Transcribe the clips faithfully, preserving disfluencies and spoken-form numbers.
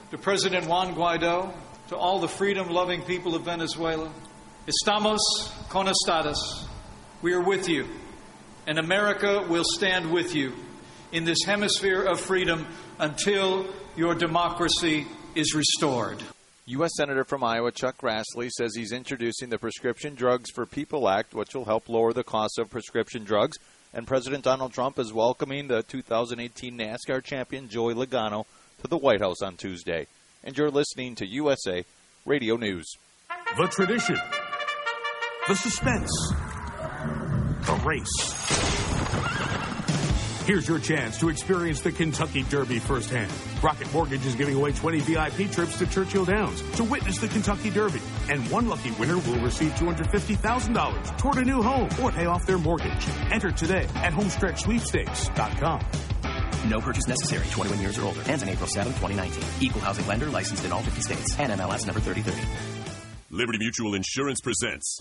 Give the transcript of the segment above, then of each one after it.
to President Juan Guaido, to all the freedom-loving people of Venezuela, estamos con ustedes. We are with you, and America will stand with you in this hemisphere of freedom until your democracy is restored. U S Senator from Iowa Chuck Grassley says he's introducing the Prescription Drugs for People Act, which will help lower the cost of prescription drugs. And President Donald Trump is welcoming the two thousand eighteen NASCAR champion Joey Logano to the White House on Tuesday. And you're listening to U S A Radio News. The tradition, the suspense, the race. Here's your chance to experience the Kentucky Derby firsthand. Rocket Mortgage is giving away twenty V I P trips to Churchill Downs to witness the Kentucky Derby. And one lucky winner will receive two hundred fifty thousand dollars toward a new home or pay off their mortgage. Enter today at homestretch sweepstakes dot com. No purchase necessary. twenty-one years or older. Ends on April seventh, twenty nineteen. Equal housing lender licensed in all fifty states. And M L S number thirty thirty. Liberty Mutual Insurance presents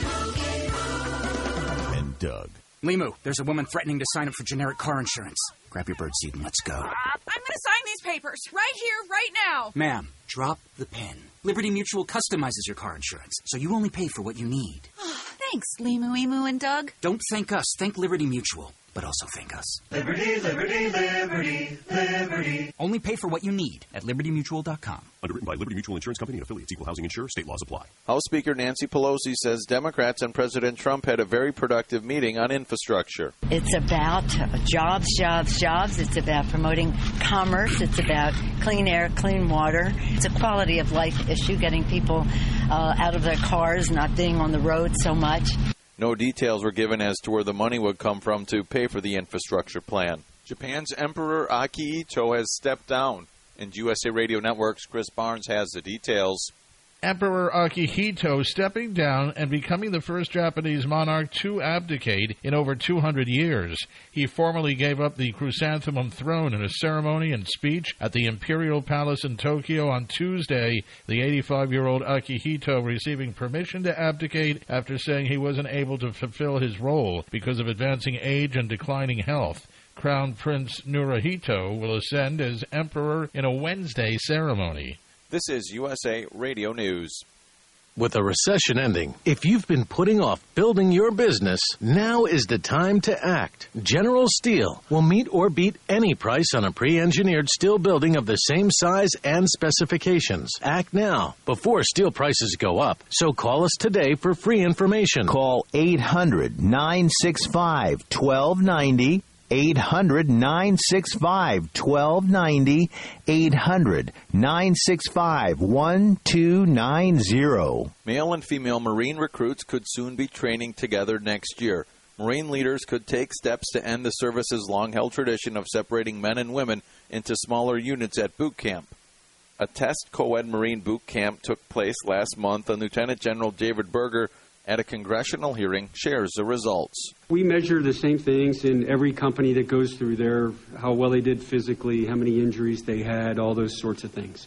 and Doug. Limu, there's a woman threatening to sign up for generic car insurance. Grab your birdseed and let's go. Uh, I'm going to sign these papers right here, right now. Ma'am, drop the pen. Liberty Mutual customizes your car insurance, so you only pay for what you need. Thanks, Limu, Emu, and Doug. Don't thank us. Thank Liberty Mutual. But also thank us. Liberty, liberty, liberty, liberty. Only pay for what you need at liberty mutual dot com. Underwritten by Liberty Mutual Insurance Company and affiliates. Equal housing insurer. State laws apply. House Speaker Nancy Pelosi says Democrats and President Trump had a very productive meeting on infrastructure. It's about jobs, jobs, jobs. It's about promoting commerce. It's about clean air, clean water. It's a quality of life issue, getting people uh, out of their cars, not being on the road so much. No details were given as to where the money would come from to pay for the infrastructure plan. Japan's Emperor Akihito has stepped down, and U S A Radio Network's Chris Barnes has the details. Emperor Akihito stepping down and becoming the first Japanese monarch to abdicate in over two hundred years. He formally gave up the chrysanthemum throne in a ceremony and speech at the Imperial Palace in Tokyo on Tuesday, the eighty-five-year-old Akihito receiving permission to abdicate after saying he wasn't able to fulfill his role because of advancing age and declining health. Crown Prince Naruhito will ascend as emperor in a Wednesday ceremony. This is U S A Radio News. With a recession ending, if you've been putting off building your business, now is the time to act. General Steel will meet or beat any price on a pre-engineered steel building of the same size and specifications. Act now, before steel prices go up. So call us today for free information. Call eight hundred, nine six five, one two nine zero. eight hundred, nine six five, one two nine zero. eight hundred, nine six five, one two nine zero. Male and female Marine recruits could soon be training together next year. Marine leaders could take steps to end the service's long-held tradition of separating men and women into smaller units at boot camp. A test co-ed Marine boot camp took place last month, and Lieutenant General David Berger at a congressional hearing shares the results. We measure the same things in every company that goes through there, how well they did physically, how many injuries they had, all those sorts of things.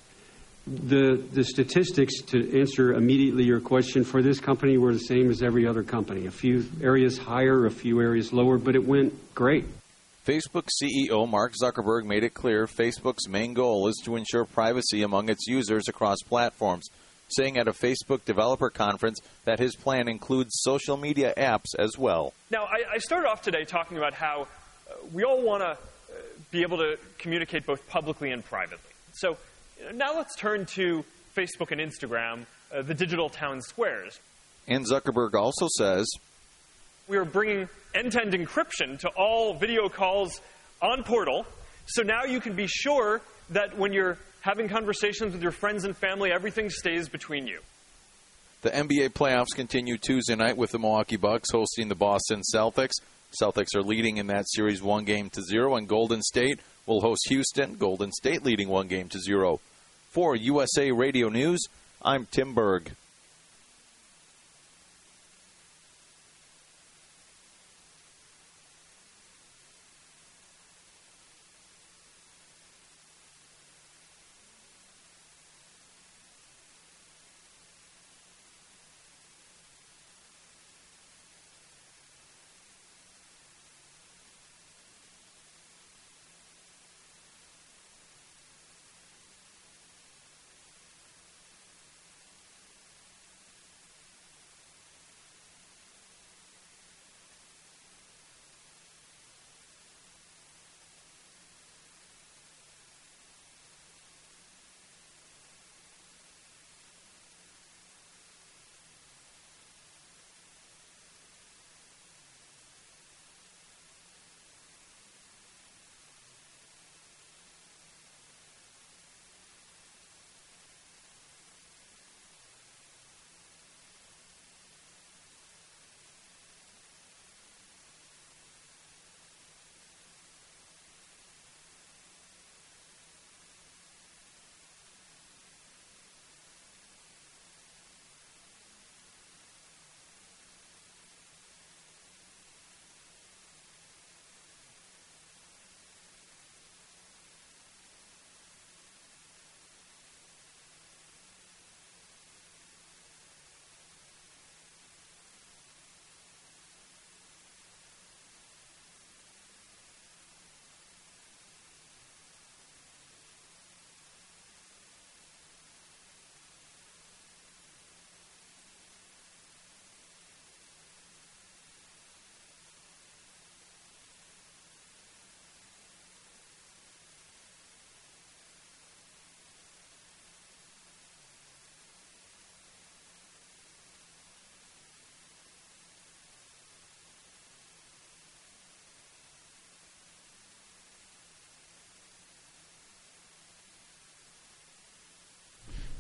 The the statistics, to answer immediately your question, for this company were the same as every other company. A few areas higher, a few areas lower, but it went great. Facebook C E O Mark Zuckerberg made it clear Facebook's main goal is to ensure privacy among its users across platforms, saying at a Facebook developer conference that his plan includes social media apps as well. Now, I, I started off today talking about how uh, we all want to uh, be able to communicate both publicly and privately. So you know, now let's turn to Facebook and Instagram, uh, the digital town squares. And Zuckerberg also says, we are bringing end-to-end encryption to all video calls on Portal, so now you can be sure that when you're having conversations with your friends and family, everything stays between you. The N B A playoffs continue Tuesday night with the Milwaukee Bucks hosting the Boston Celtics. Celtics are leading in that series one game to zero, and Golden State will host Houston. Golden State leading one game to zero. For U S A Radio News, I'm Tim Berg.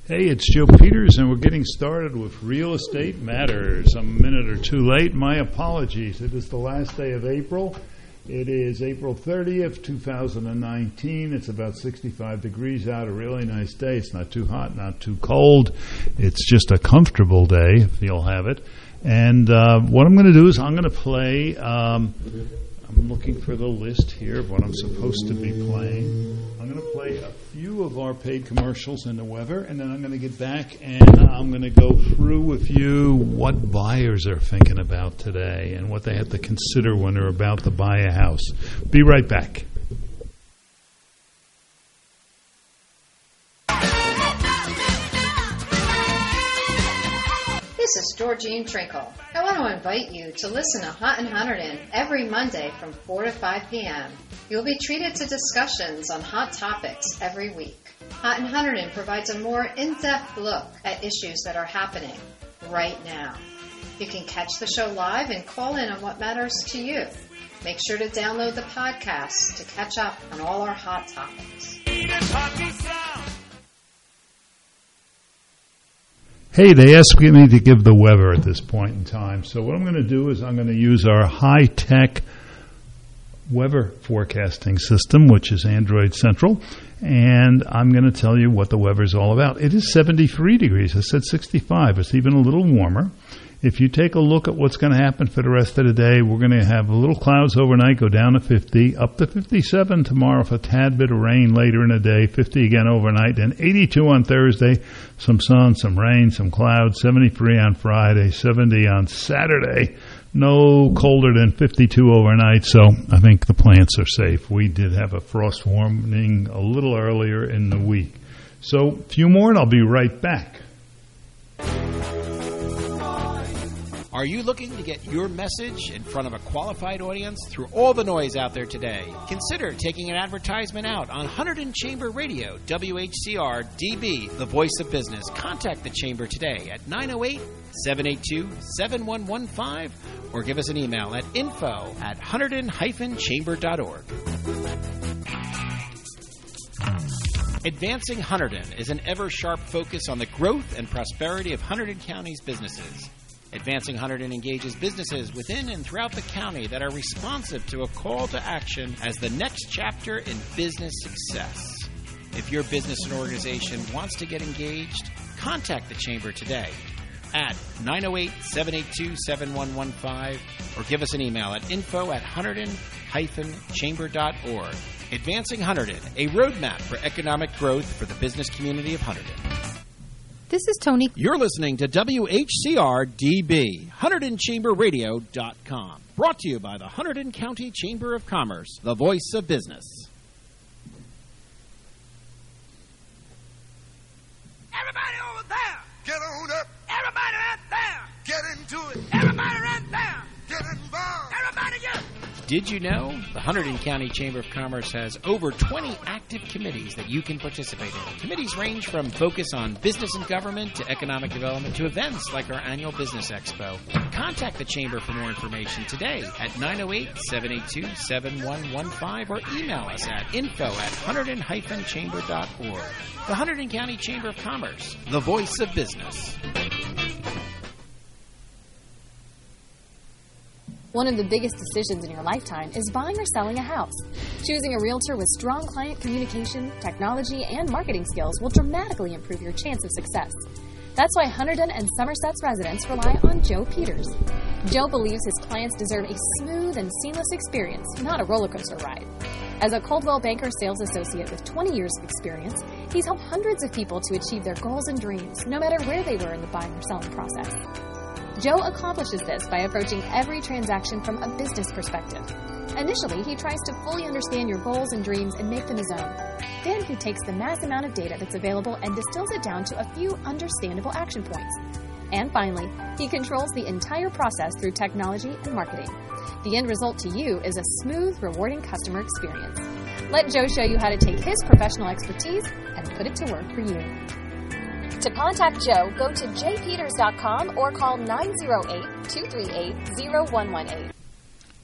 Hey, it's Joe Peters, and we're getting started with Real Estate Matters. I'm a minute or two late. My apologies. It is the last day of April. It is April thirtieth, two thousand nineteen. It's about sixty-five degrees out, a really nice day. It's not too hot, not too cold. It's just a comfortable day, if you'll have it. And uh, what I'm going to do is I'm going to play, um, I'm looking for the list here of what I'm supposed to be playing. I'm going to play a few of our paid commercials in the weather, and then I'm going to get back and I'm going to go through with you what buyers are thinking about today and what they have to consider when they're about to buy a house. Be right back. This is Georgine Trinkle. I want to invite you to listen to Hot and Hunterdon every Monday from four to five p.m. You'll be treated to discussions on hot topics every week. Hot and Hunterdon provides a more in-depth look at issues that are happening right now. You can catch the show live and call in on what matters to you. Make sure to download the podcast to catch up on all our hot topics. Hey, they asked me to give the weather at this point in time. So what I'm going to do is I'm going to use our high-tech weather forecasting system, which is Android Central, and I'm going to tell you what the weather is all about. It is seventy-three degrees. I said sixty-five. It's even a little warmer. If you take a look at what's going to happen for the rest of the day, we're going to have a little clouds overnight, go down to fifty, up to fifty-seven tomorrow with a tad bit of rain later in the day, fifty again overnight, and eighty-two on Thursday, some sun, some rain, some clouds, seventy-three on Friday, seventy on Saturday, no colder than fifty-two overnight, so I think the plants are safe. We did have a frost warning a little earlier in the week. So a few more and I'll be right back. Are you looking to get your message in front of a qualified audience through all the noise out there today? Consider taking an advertisement out on Hunterdon Chamber Radio, W H C R D B, the voice of business. Contact the Chamber today at nine oh eight, seven eight two, seven one one five or give us an email at info at hunterdon dash chamber dot org. Advancing Hunterdon is an ever-sharp focus on the growth and prosperity of Hunterdon County's businesses. Advancing Hunterdon engages businesses within and throughout the county that are responsive to a call to action as the next chapter in business success. If your business and organization wants to get engaged, contact the Chamber today at nine oh eight, seven eight two, seven one one five or give us an email at info at hunterdon dash chamber dot org. Advancing Hunterdon, a roadmap for economic growth for the business community of Hunterdon. This is Tony. You're listening to W H C R D B, Hunterdon Chamber Radio dot com. Brought to you by the Hunterdon County Chamber of Commerce, the voice of business. Everybody over there, get on up. Everybody right there, get into it. Everybody right there, get involved. Everybody get. Did you know the Hunterdon County Chamber of Commerce has over twenty active committees that you can participate in? Committees range from focus on business and government to economic development to events like our annual Business Expo. Contact the Chamber for more information today at nine oh eight, seven eight two, seven one one five or email us at info at hunterdon dash chamber dot org. The Hunterdon County Chamber of Commerce, the voice of business. One of the biggest decisions in your lifetime is buying or selling a house. Choosing a realtor with strong client communication, technology, and marketing skills will dramatically improve your chance of success. That's why Hunterdon and Somerset's residents rely on Joe Peters. Joe believes his clients deserve a smooth and seamless experience, not a roller coaster ride. As a Coldwell Banker sales associate with twenty years of experience, he's helped hundreds of people to achieve their goals and dreams, no matter where they were in the buying or selling process. Joe accomplishes this by approaching every transaction from a business perspective. Initially, he tries to fully understand your goals and dreams and make them his own. Then he takes the mass amount of data that's available and distills it down to a few understandable action points. And finally, he controls the entire process through technology and marketing. The end result to you is a smooth, rewarding customer experience. Let Joe show you how to take his professional expertise and put it to work for you. To contact Joe, go to j peters dot com or call nine oh eight, two three eight, oh one one eight.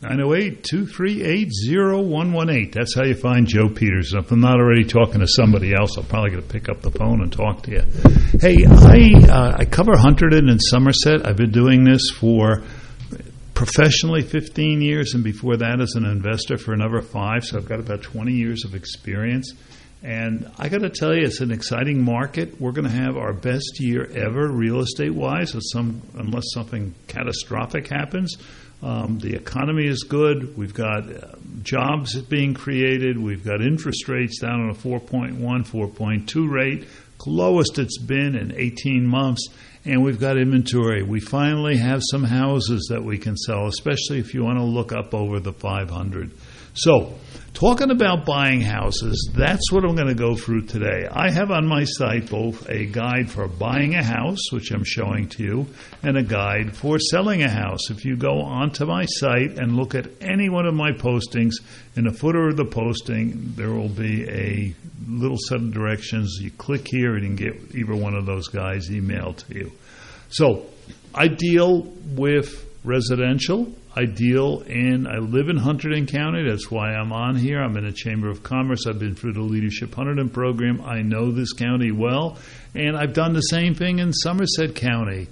nine oh eight, two three eight, oh one one eight. That's how you find Joe Peters. If I'm not already talking to somebody else, I'm probably going to pick up the phone and talk to you. Hey, I uh, I cover Hunterdon and Somerset. I've been doing this for professionally fifteen years, and before that as an investor for another five, so I've got about twenty years of experience. And I got to tell you, it's an exciting market. We're going to have our best year ever real estate-wise, some, unless something catastrophic happens. Um, the economy is good. We've got uh, jobs being created. We've got interest rates down on a four point one, four point two rate, lowest it's been in eighteen months. And we've got inventory. We finally have some houses that we can sell, especially if you want to look up over the five hundred. So, talking about buying houses, that's what I'm going to go through today. I have on my site both a guide for buying a house, which I'm showing to you, and a guide for selling a house. If you go onto my site and look at any one of my postings, in the footer of the posting, there will be a little set of directions. You click here and you can get either one of those guys emailed to you. So, I deal with residential. I deal in, I live in Hunterdon County. That's why I'm on here. I'm in a Chamber of Commerce. I've been through the Leadership Hunterdon program. I know this county well. And I've done the same thing in Somerset County.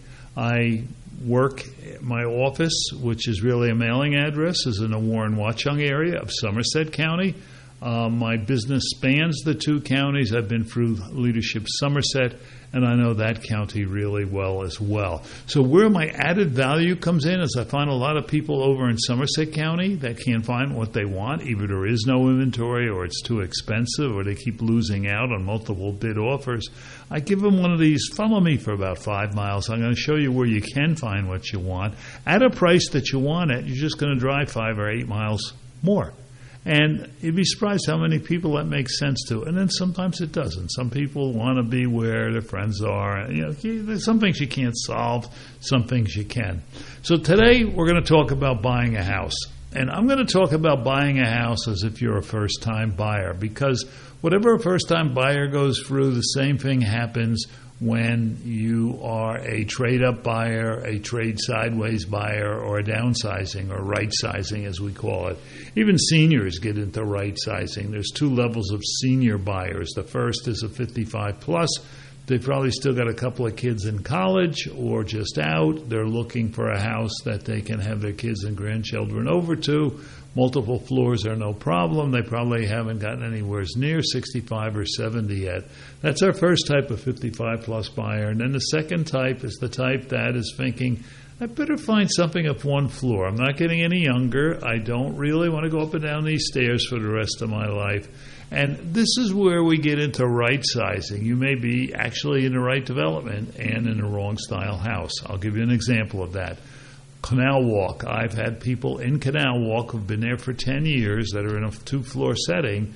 I work, my office, which is really a mailing address, is in the Warren Watchung area of Somerset County. Uh, my business spans the two counties. I've been through Leadership Somerset, and I know that county really well as well. So where my added value comes in is I find a lot of people over in Somerset County that can't find what they want. Either there is no inventory, or it's too expensive, or they keep losing out on multiple bid offers. I give them one of these, follow me for about five miles. I'm going to show you where you can find what you want at a price that you want it. You're just going to drive five or eight miles more. And you'd be surprised how many people that makes sense to. And then sometimes it doesn't. Some people want to be where their friends are. You know, there's some things you can't solve, some things you can. So today we're going to talk about buying a house. And I'm going to talk about buying a house as if you're a first-time buyer, because whatever a first-time buyer goes through, the same thing happens when you are a trade-up buyer, a trade-sideways buyer, or a downsizing, or right-sizing as we call it. Even seniors get into right-sizing. There's two levels of senior buyers. The first is a fifty-five plus. They've probably still got a couple of kids in college or just out. They're looking for a house that they can have their kids and grandchildren over to. Multiple floors are no problem. They probably haven't gotten anywhere near sixty-five or seventy yet. That's our first type of fifty-five plus buyer. And then the second type is the type that is thinking, I better find something up one floor. I'm not getting any younger. I don't really want to go up and down these stairs for the rest of my life. And this is where we get into right sizing. You may be actually in the right development and in the wrong style house. I'll give you an example of that. Canal Walk. I've had people in Canal Walk who've been there for ten years that are in a two-floor setting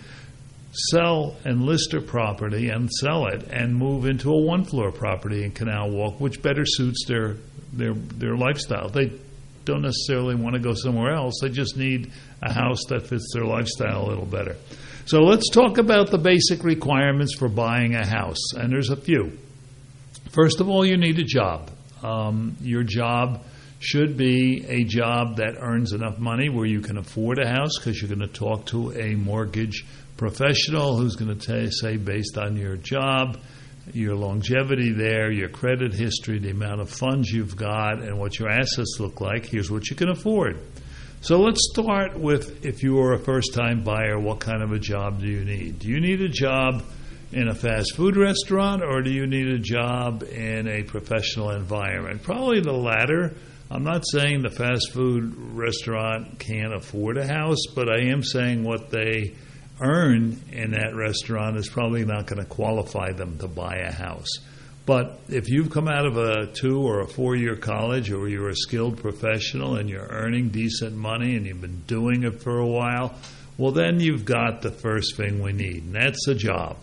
sell and list their property and sell it and move into a one-floor property in Canal Walk, which better suits their their their lifestyle. They don't necessarily want to go somewhere else. They just need a house that fits their lifestyle a little better. So let's talk about the basic requirements for buying a house, and there's a few. First of all, you need a job. Um, your job should be a job that earns enough money where you can afford a house, because you're going to talk to a mortgage professional who's going to say, based on your job, your longevity there, your credit history, the amount of funds you've got, and what your assets look like, here's what you can afford. So let's start with, if you are a first-time buyer, what kind of a job do you need? Do you need a job in a fast food restaurant, or do you need a job in a professional environment? Probably the latter. I'm not saying the fast food restaurant can't afford a house, but I am saying what they earn in that restaurant is probably not going to qualify them to buy a house. But if you've come out of a two or a four-year college, or you're a skilled professional and you're earning decent money and you've been doing it for a while, well, then you've got the first thing we need, and that's a job.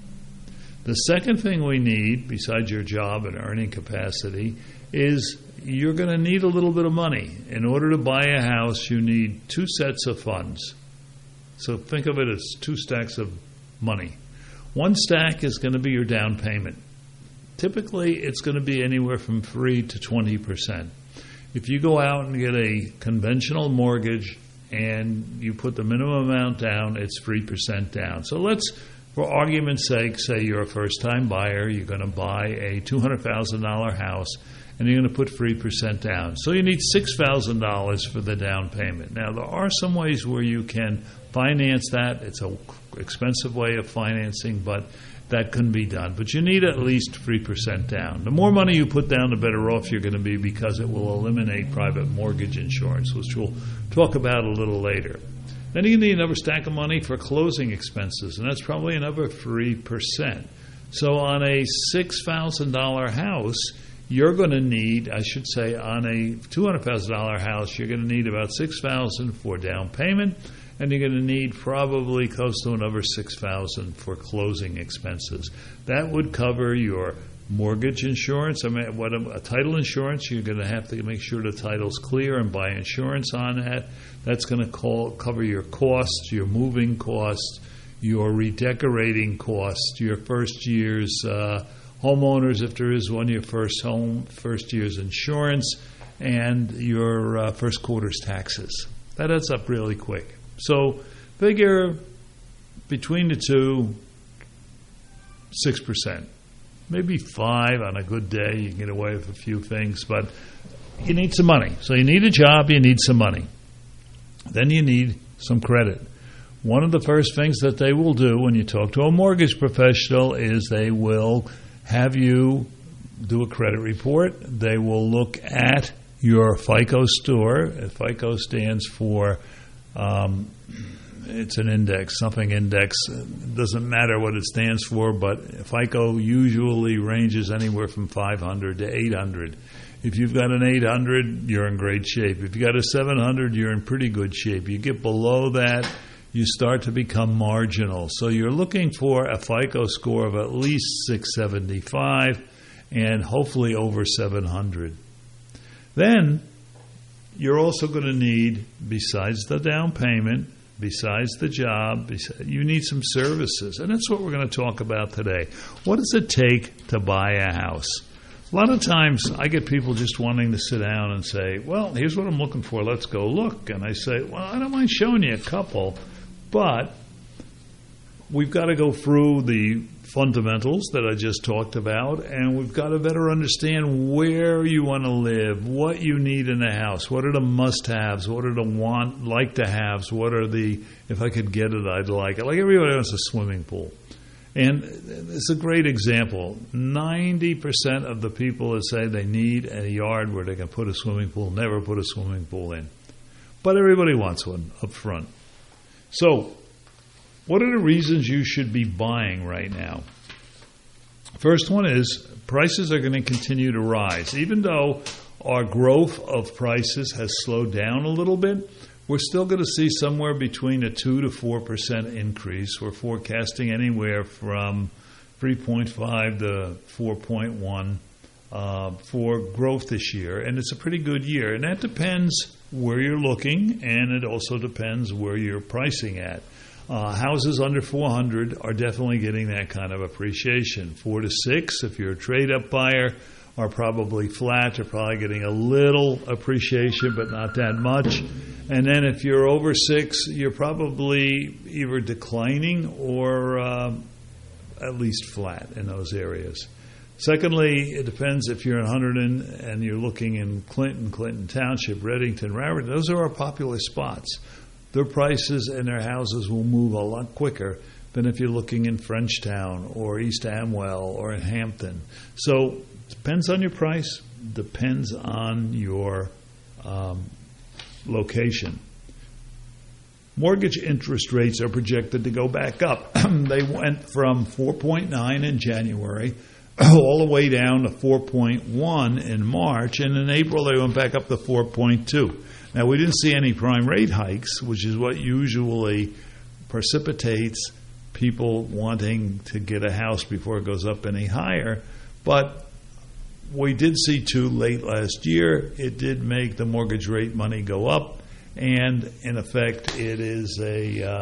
The second thing we need, besides your job and earning capacity, is you're going to need a little bit of money. In order to buy a house, you need two sets of funds. So think of it as two stacks of money. One stack is going to be your down payment. Typically, it's going to be anywhere from three to twenty percent. If you go out and get a conventional mortgage and you put the minimum amount down, it's three percent down. So let's, for argument's sake, say you're a first-time buyer, you're going to buy a two hundred thousand dollars house, and you're going to put three percent down. So you need six thousand dollars for the down payment. Now, there are some ways where you can finance that. It's an expensive way of financing, but that can be done. But you need at least three percent down. The more money you put down, the better off you're going to be, because it will eliminate private mortgage insurance, which we'll talk about a little later. Then you need another stack of money for closing expenses, and that's probably another three percent. So on a six thousand dollars house, you're going to need, I should say, on a two hundred thousand dollars house, you're going to need about six thousand dollars for down payment, and you're going to need probably close to another six thousand dollars for closing expenses. That would cover your mortgage insurance. I mean, what a, a title insurance, you're going to have to make sure the title's clear and buy insurance on that. That's going to call, cover your costs, your moving costs, your redecorating costs, your first year's uh, homeowners, if there is one, your first home, first year's insurance, and your uh, first quarter's taxes. That adds up really quick. So figure between the two, six percent. Maybe five on a good day. You can get away with a few things, but you need some money. So you need a job, you need some money. Then you need some credit. One of the first things that they will do when you talk to a mortgage professional is they will have you do a credit report. They will look at your FICO score. FICO stands for Um, it's an index, something index. It doesn't matter what it stands for, but FICO usually ranges anywhere from five hundred to eight hundred. If you've got an eight hundred, you're in great shape. If you've got a seven hundred, you're in pretty good shape. You get below that, you start to become marginal. So you're looking for a FICO score of at least six seventy-five and hopefully over seven hundred. Then you're also going to need, besides the down payment, besides the job, you need some services. And that's what we're going to talk about today. What does it take to buy a house? A lot of times I get people just wanting to sit down and say, well, here's what I'm looking for. Let's go look. And I say, well, I don't mind showing you a couple, but we've got to go through the fundamentals that I just talked about, and we've got to better understand where you want to live, what you need in a house, what are the must-haves, what are the want, like-to-haves, what are the, if I could get it, I'd like it. Like everybody wants a swimming pool. And it's a great example. ninety percent of the people that say they need a yard where they can put a swimming pool never put a swimming pool in. But everybody wants one up front. So, what are the reasons you should be buying right now? First one is prices are going to continue to rise. Even though our growth of prices has slowed down a little bit, we're still going to see somewhere between a two to four percent increase. We're forecasting anywhere from three point five to four point one uh, for growth this year. And it's a pretty good year. And that depends where you're looking, and it also depends where you're pricing at. Uh, houses under four hundred are definitely getting that kind of appreciation. Four to six, if you're a trade-up buyer, are probably flat. They're probably getting a little appreciation, but not that much. And then if you're over six, you're probably either declining or uh, at least flat in those areas. Secondly, it depends if you're in Hunterdon and you're looking in Clinton, Clinton Township, Reddington, Raritan. Those are our popular spots. Their prices and their houses will move a lot quicker than if you're looking in Frenchtown or East Amwell or in Hampton. So it depends on your price, depends on your um, location. Mortgage interest rates are projected to go back up. They went from four point nine in January all the way down to four point one in March, and in April they went back up to four point two. Now, we didn't see any prime rate hikes, which is what usually precipitates people wanting to get a house before it goes up any higher. But we did see two late last year. It did make the mortgage rate money go up, and in effect, it is a uh,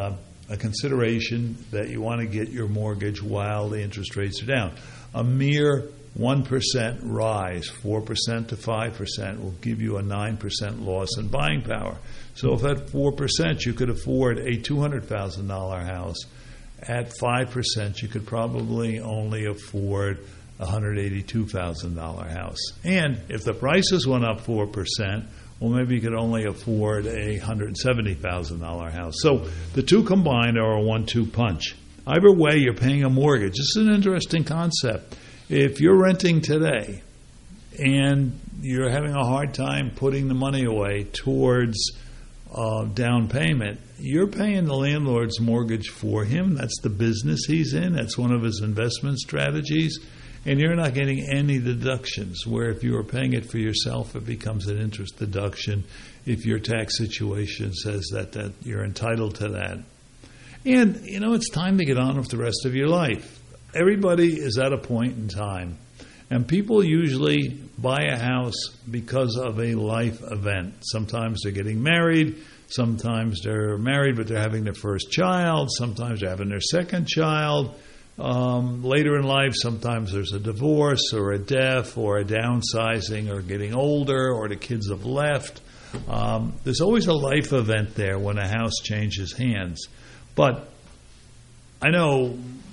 a consideration that you want to get your mortgage while the interest rates are down. A mere one percent rise, four percent to five percent, will give you a nine percent loss in buying power. So if at four percent you could afford a two hundred thousand dollars house, at five percent you could probably only afford a one hundred eighty-two thousand dollars house. And if the prices went up four percent, well, maybe you could only afford a one hundred seventy thousand dollars house. So the two combined are a one two punch. Either way, you're paying a mortgage. This is an interesting concept. If you're renting today and you're having a hard time putting the money away towards uh, down payment, you're paying the landlord's mortgage for him. That's the business he's in. That's one of his investment strategies. And you're not getting any deductions, where if you were paying it for yourself, it becomes an interest deduction if your tax situation says that, that you're entitled to that. And, you know, it's time to get on with the rest of your life. Everybody is at a point in time. And people usually buy a house because of a life event. Sometimes they're getting married. Sometimes they're married, but they're having their first child. Sometimes they're having their second child. Um, later in life, sometimes there's a divorce or a death or a downsizing or getting older or the kids have left. Um, there's always a life event there when a house changes hands. But I know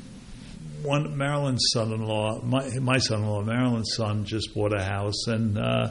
one Marilyn's son-in-law, my, my son-in-law, Marilyn's son, just bought a house, and uh,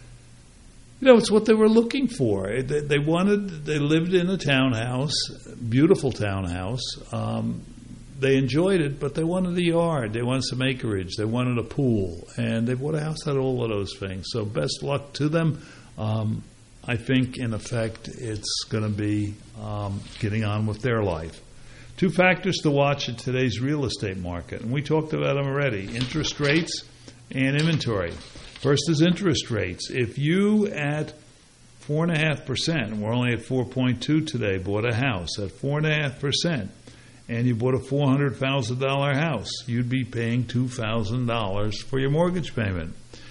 you know, it's what they were looking for. They, they wanted, they lived in a townhouse, beautiful townhouse. Um, They enjoyed it, but they wanted a yard. They wanted some acreage. They wanted a pool. And they bought a house that had all of those things. So best luck to them. Um, I think, in effect, it's going to be um, getting on with their life. Two factors to watch in today's real estate market. And we talked about them already. Interest rates and inventory. First is interest rates. If you at four point five percent, and we're only at four point two today, bought a house at four point five percent, and you bought a four hundred thousand dollars house, you'd be paying two thousand dollars for your mortgage payment.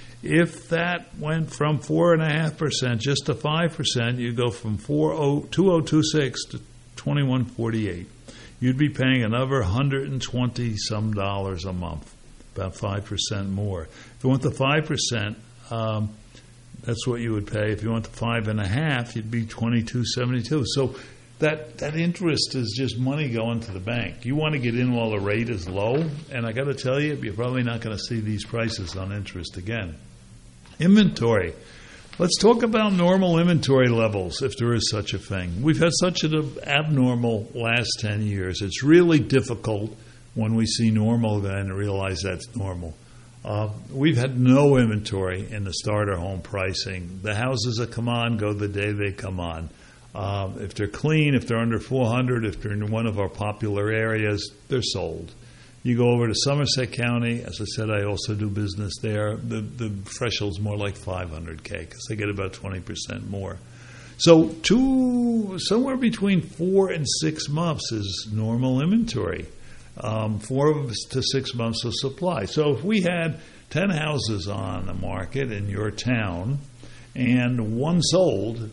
If that went from four point five percent just to five percent, you'd go from two thousand twenty-six to twenty-one forty-eight. You'd be paying another one hundred twenty some dollars a month, about five percent more. If you went to five percent, um, that's what you would pay. If you went to five point five, you'd be twenty-two seventy-two. So That that interest is just money going to the bank. You want to get in while the rate is low, and I got to tell you, you're probably not going to see these prices on interest again. Inventory. Let's talk about normal inventory levels, if there is such a thing. We've had such an abnormal last ten years. It's really difficult when we see normal then to realize that's normal. Uh, we've had no inventory in the starter home pricing. The houses that come on go the day they come on. Uh, if they're clean, if they're under four hundred, if they're in one of our popular areas, they're sold. You go over to Somerset County, as I said, I also do business there. The, the threshold's more like five hundred K because they get about twenty percent more. So two, somewhere between four and six months is normal inventory. Um, four to six months of supply. So if we had ten houses on the market in your town and one sold,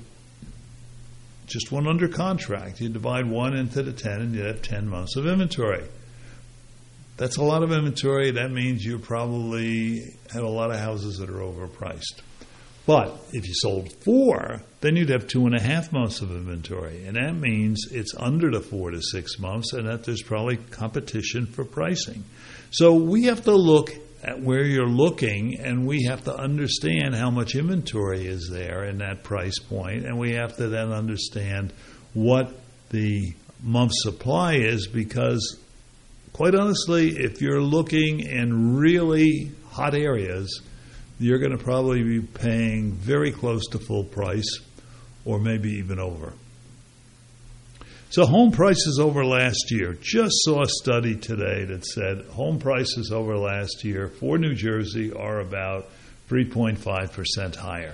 just one under contract, you divide one into the ten and you have ten months of inventory. That's a lot of inventory. That means you probably have a lot of houses that are overpriced. But if you sold four, then you'd have two and a half months of inventory. And that means it's under the four to six months and that there's probably competition for pricing. So we have to look at where you're looking, and we have to understand how much inventory is there in that price point, and we have to then understand what the month supply is, because quite honestly, if you're looking in really hot areas, you're going to probably be paying very close to full price or maybe even over. So home prices over last year. Just saw a study today that said home prices over last year for New Jersey are about three point five percent higher.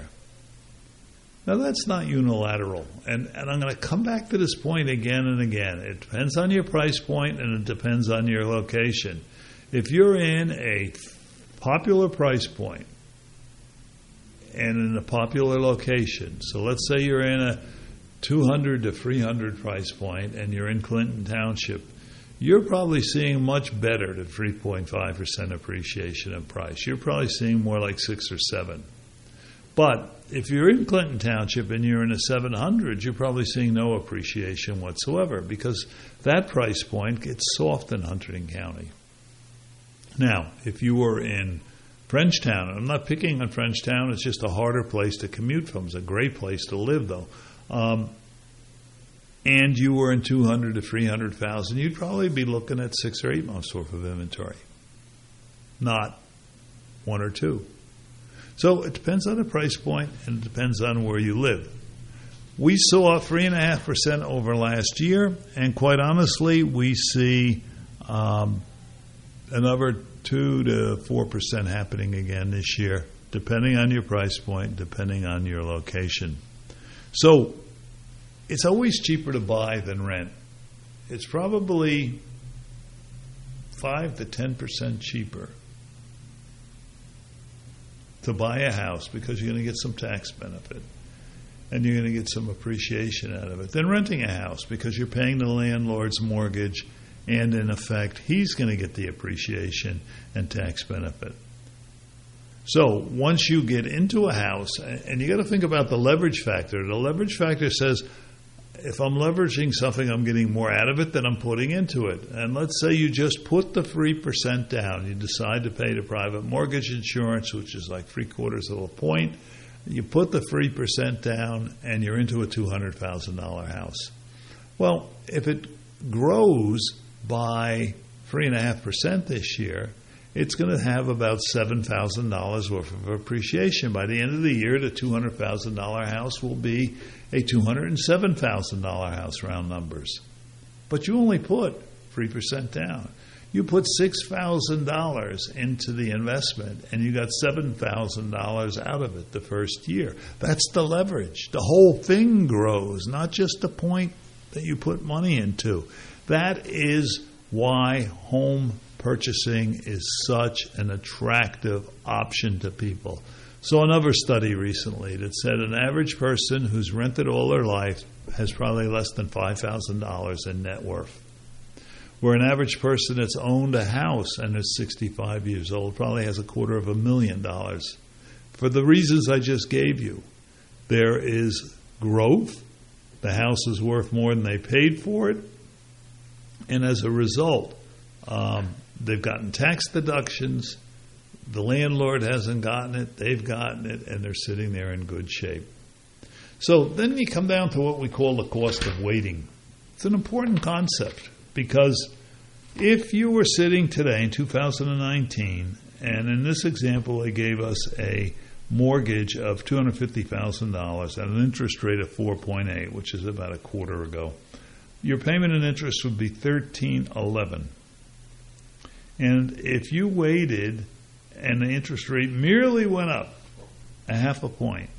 Now that's not unilateral. And, and I'm going to come back to this point again and again. It depends on your price point and it depends on your location. If you're in a popular price point and in a popular location, so let's say you're in a two hundred to three hundred price point and you're in Clinton Township, you're probably seeing much better than three point five percent appreciation in price. You're probably seeing more like six or seven. But if you're in Clinton Township and you're in the seven hundreds, you're probably seeing no appreciation whatsoever because that price point gets soft in Hunterdon County. Now, if you were in Frenchtown, I'm not picking on Frenchtown, it's just a harder place to commute from. It's a great place to live, though. Um, and you were in two hundred to three hundred thousand, you'd probably be looking at six or eight months worth of inventory, not one or two. So it depends on the price point and it depends on where you live. We saw three point five percent over last year, and quite honestly, we see um, another two to four percent happening again this year, depending on your price point, depending on your location. So it's always cheaper to buy than rent. It's probably five to ten percent cheaper to buy a house because you're going to get some tax benefit and you're going to get some appreciation out of it than renting a house because you're paying the landlord's mortgage and in effect he's going to get the appreciation and tax benefit. So once you get into a house, and you got to think about the leverage factor. The leverage factor says if I'm leveraging something, I'm getting more out of it than I'm putting into it. And let's say you just put the three percent down. You decide to pay the private mortgage insurance, which is like three quarters of a point. You put the three percent down and you're into a two hundred thousand dollars house. Well, if it grows by three point five percent this year, it's going to have about seven thousand dollars worth of appreciation. By the end of the year, the two hundred thousand dollars house will be a two hundred seven thousand dollars house, round numbers. But you only put three percent down. You put six thousand dollars into the investment, and you got seven thousand dollars out of it the first year. That's the leverage. The whole thing grows, not just the point that you put money into. That is why home purchasing is such an attractive option to people. So another study recently that said an average person who's rented all their life has probably less than five thousand dollars in net worth. Where an average person that's owned a house and is sixty-five years old probably has a quarter of a million dollars. For the reasons I just gave you, there is growth. The house is worth more than they paid for it. And as a result, um, they've gotten tax deductions. The landlord hasn't gotten it. They've gotten it, and they're sitting there in good shape. So then you come down to what we call the cost of waiting. It's an important concept because if you were sitting today in two thousand nineteen, and in this example they gave us a mortgage of two hundred fifty thousand dollars at an interest rate of four point eight, which is about a quarter ago, your payment and interest would be thirteen eleven. And if you waited and the interest rate merely went up a half a point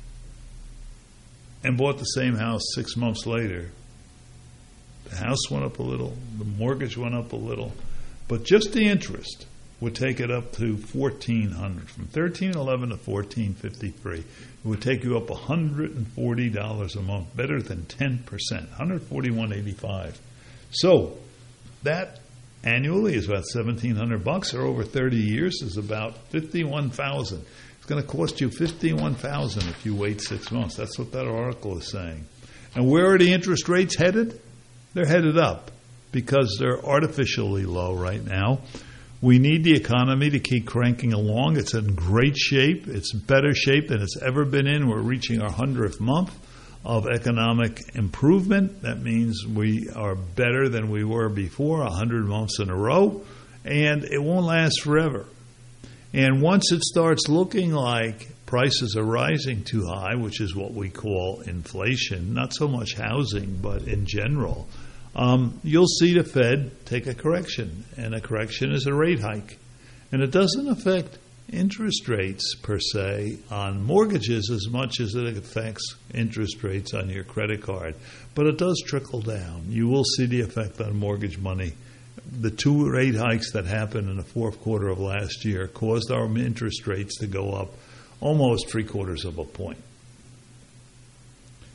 and bought the same house six months later, the house went up a little, the mortgage went up a little, but just the interest would take it up to fourteen hundred, from thirteen eleven to fourteen fifty-three. It would take you up one hundred forty dollars a month, better than ten percent, one hundred forty-one eighty-five. So that annually is about seventeen hundred bucks, or over thirty years is about fifty-one thousand. It's going to cost you fifty-one thousand if you wait six months. That's what that article is saying. And where are the interest rates headed? They're headed up because they're artificially low right now. We need the economy to keep cranking along. It's in great shape. It's better shape than it's ever been in. We're reaching our hundredth month of economic improvement. That means we are better than we were before, one hundred months in a row, and it won't last forever. And once it starts looking like prices are rising too high, which is what we call inflation, not so much housing, but in general, um, you'll see the Fed take a correction, and a correction is a rate hike. And it doesn't affect interest rates per se on mortgages as much as it affects interest rates on your credit card. But it does trickle down. You will see the effect on mortgage money. The two rate hikes that happened in the fourth quarter of last year caused our interest rates to go up almost three quarters of a point.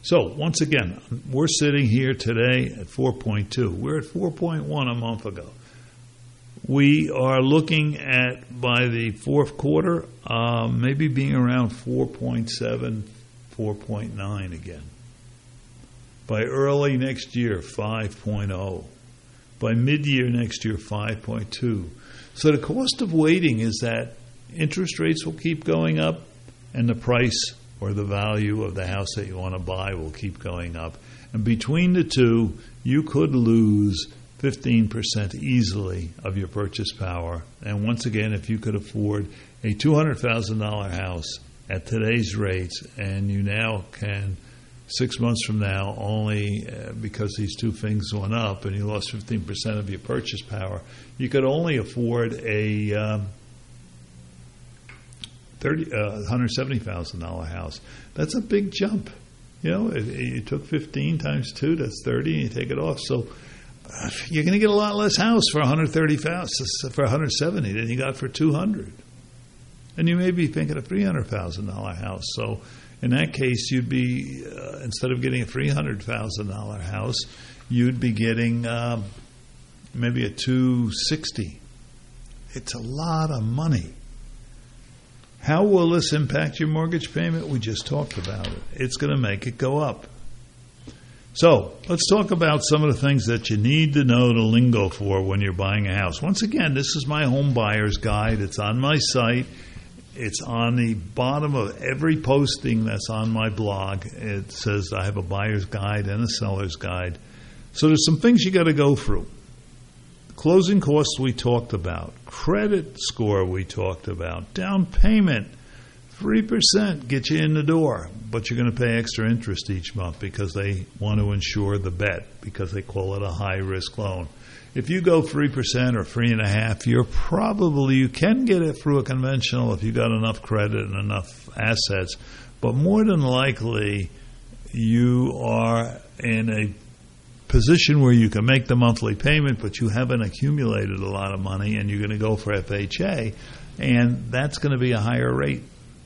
So, once again, we're sitting here today at four point two. We're at four point one a month ago. We are looking at, by the fourth quarter, um, maybe being around four point seven, four point nine again. By early next year, five point oh. By mid-year next year, five point two. So the cost of waiting is that interest rates will keep going up and the price or the value of the house that you want to buy will keep going up. And between the two, you could lose fifteen percent easily of your purchase power. And once again, if you could afford a two hundred thousand dollars house at today's rates, and you now can, six months from now, only uh, because these two things went up and you lost fifteen percent of your purchase power, you could only afford a um, thirty, uh, one hundred seventy thousand dollars house. That's a big jump. You know, it, it, you took fifteen times two, that's thirty, and you take it off. So uh, you're going to get a lot less house for one hundred thirty thousand dollars, for one hundred seventy thousand dollars than you got for two hundred thousand dollars. And you may be thinking a three hundred thousand dollars house. So in that case, you'd be, uh, instead of getting a three hundred thousand dollars house, you'd be getting um, maybe a two hundred sixty thousand dollars. It's a lot of money. How will this impact your mortgage payment? We just talked about it. It's going to make it go up. So let's talk about some of the things that you need to know the lingo for when you're buying a house. Once again, this is my home buyer's guide. It's on my site. It's on the bottom of every posting that's on my blog. It says I have a buyer's guide and a seller's guide. So there's some things you got to go through. Closing costs we talked about. Credit score we talked about. Down payment, three percent get you in the door. But you're going to pay extra interest each month because they want to insure the bet, because they call it a high-risk loan. If you go three percent or three point five, you're probably, you can get it through a conventional if you got enough credit and enough assets. But more than likely, you are in a position where you can make the monthly payment, but you haven't accumulated a lot of money, and you're going to go for F H A, and that's going to be a higher rate.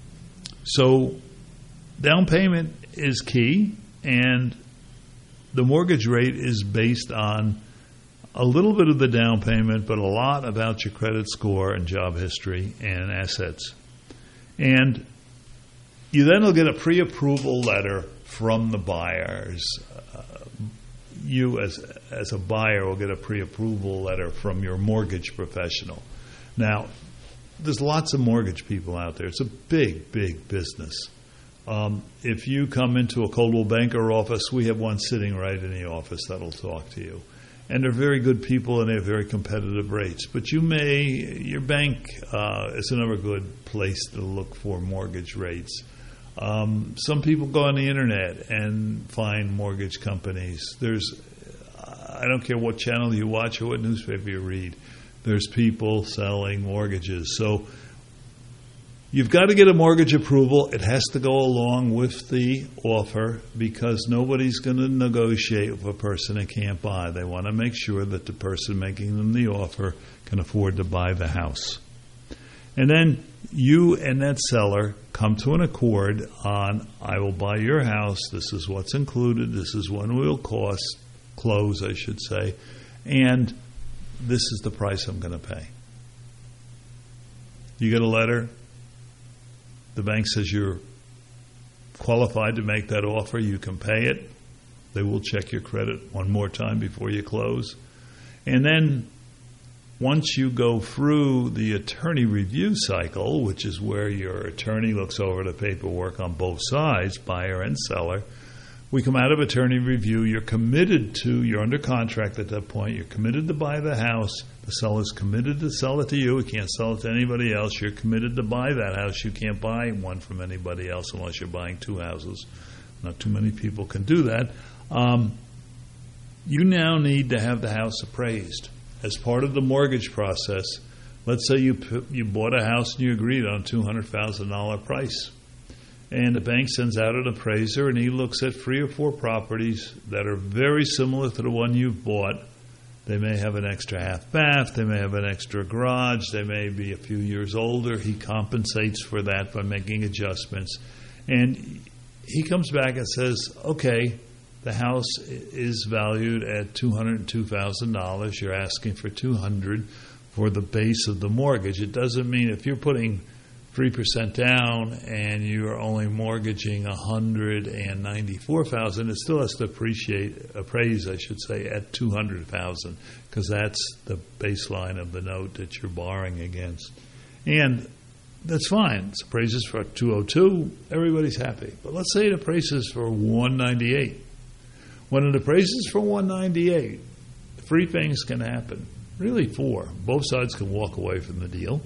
So down payment is key, and the mortgage rate is based on a little bit of the down payment, but a lot about your credit score and job history and assets. And you then will get a pre-approval letter from the buyers. Uh, you as as a buyer will get a pre-approval letter from your mortgage professional. Now, there's lots of mortgage people out there. It's a big, big business. Um, if you come into a Coldwell Banker office, we have one sitting right in the office that'll talk to you. And they're very good people, and they have very competitive rates. But you may, your bank uh, is another good place to look for mortgage rates. Um, some people go on the internet and find mortgage companies. There's, I don't care what channel you watch or what newspaper you read, there's people selling mortgages. So you've got to get a mortgage approval. It has to go along with the offer, because nobody's going to negotiate with a person that can't buy. They want to make sure that the person making them the offer can afford to buy the house. And then you and that seller come to an accord on, I will buy your house, this is what's included, this is when we will cost, close I should say, and this is the price I'm going to pay. You get a letter. The bank says you're qualified to make that offer. You can pay it. They will check your credit one more time before you close. And then once you go through the attorney review cycle, which is where your attorney looks over the paperwork on both sides, buyer and seller, we come out of attorney review. You're committed to, you're under contract at that point. You're committed to buy the house. The seller's committed to sell it to you. He can't sell it to anybody else. You're committed to buy that house. You can't buy one from anybody else unless you're buying two houses. Not too many people can do that. Um, you now need to have the house appraised. As part of the mortgage process, let's say you you bought a house and you agreed on a two hundred thousand dollars price. And the bank sends out an appraiser, and he looks at three or four properties that are very similar to the one you've bought. They may have an extra half bath. They may have an extra garage. They may be a few years older. He compensates for that by making adjustments. And he comes back and says, okay, the house is valued at two hundred two thousand dollars. You're asking for two hundred dollars for the base of the mortgage. It doesn't mean if you're putting three percent down and you're only mortgaging one hundred ninety-four thousand dollars, it still has to appreciate, appraise, I should say, at two hundred thousand dollars, because that's the baseline of the note that you're borrowing against. And that's fine. It appraises for two hundred two, everybody's happy. But let's say it appraises for one hundred ninety-eight. When it appraises for one hundred ninety-eight, three things can happen. Really four. Both sides can walk away from the deal.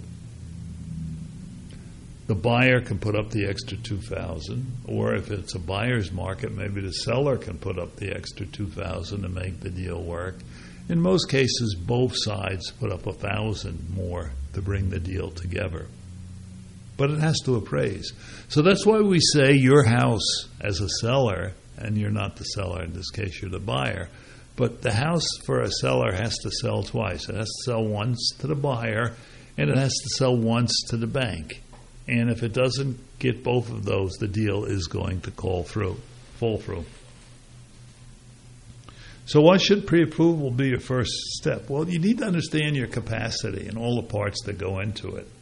The buyer can put up the extra two thousand dollars, or if it's a buyer's market, maybe the seller can put up the extra two thousand dollars to make the deal work. In most cases, both sides put up one thousand dollars more to bring the deal together. But it has to appraise. So that's why we say your house as a seller, and you're not the seller in this case, you're the buyer, but the house for a seller has to sell twice. It has to sell once to the buyer, and it has to sell once to the bank. And if it doesn't get both of those, the deal is going to call through, fall through. So why should pre-approval be your first step? Well, you need to understand your capacity and all the parts that go into it.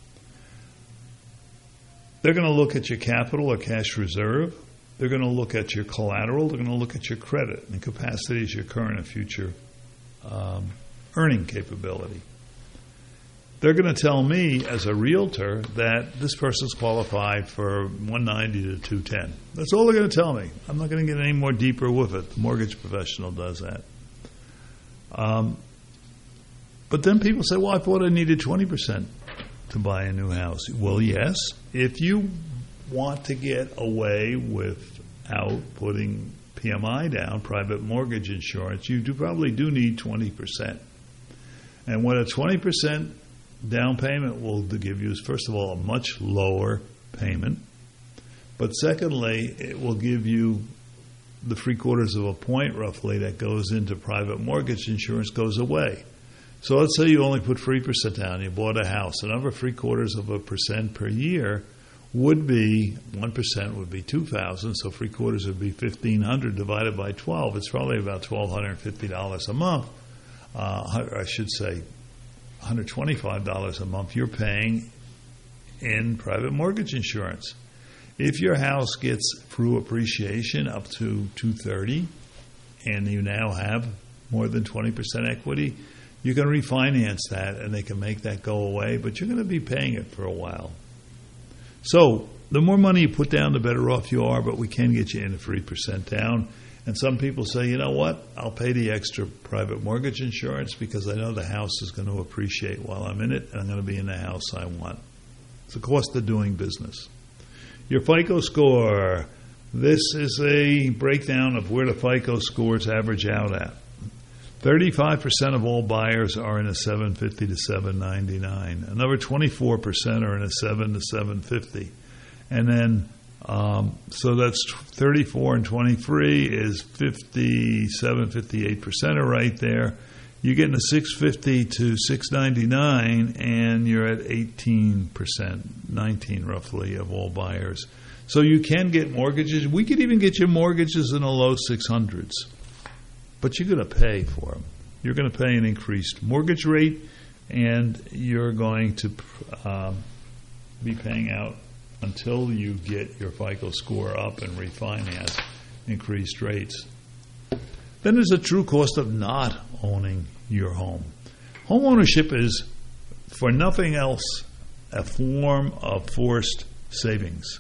They're going to look at your capital or cash reserve. They're going to look at your collateral. They're going to look at your credit. And capacity is your current and future um, earning capability. They're going to tell me as a realtor that this person's qualified for one ninety to two ten. That's all they're going to tell me. I'm not going to get any more deeper with it. The mortgage professional does that. Um, but then people say, well, I thought I needed twenty percent to buy a new house. Well, yes. If you want to get away without putting P M I down, private mortgage insurance, you do probably do need twenty percent. And what a twenty percent down payment will give you is, first of all, a much lower payment. But secondly, it will give you the three quarters of a point roughly that goes into private mortgage insurance goes away. So let's say you only put three percent down, you bought a house. Another three quarters of a percent per year would be, one percent would be two thousand, so three quarters would be fifteen hundred divided by twelve. It's probably about twelve fifty dollars a month. Uh, I should say one hundred twenty-five dollars a month you're paying in private mortgage insurance. If your house gets through appreciation up to two hundred thirty dollars and you now have more than twenty percent equity, you can refinance that and they can make that go away, but you're going to be paying it for a while. So the more money you put down, the better off you are, but we can get you in at three percent down. And some people say, you know what, I'll pay the extra private mortgage insurance because I know the house is going to appreciate while I'm in it, and I'm going to be in the house I want. It's the cost of doing business. Your FICO score. This is a breakdown of where the FICO scores average out at. thirty-five percent of all buyers are in a seven fifty to seven ninety-nine. Another twenty-four percent are in a seven to seven fifty. And then, um, so that's thirty-four and twenty-three is fifty-seven, fifty-eight percent are right there. You get in a six fifty to six ninety-nine, and you're at eighteen percent, nineteen roughly of all buyers. So you can get mortgages. We could even get you mortgages in the low six hundreds. But you're going to pay for them. You're going to pay an increased mortgage rate, and you're going to um, be paying out until you get your FICO score up and refinance increased rates. Then there's a true cost of not owning your home. Home ownership is, for nothing else, a form of forced savings.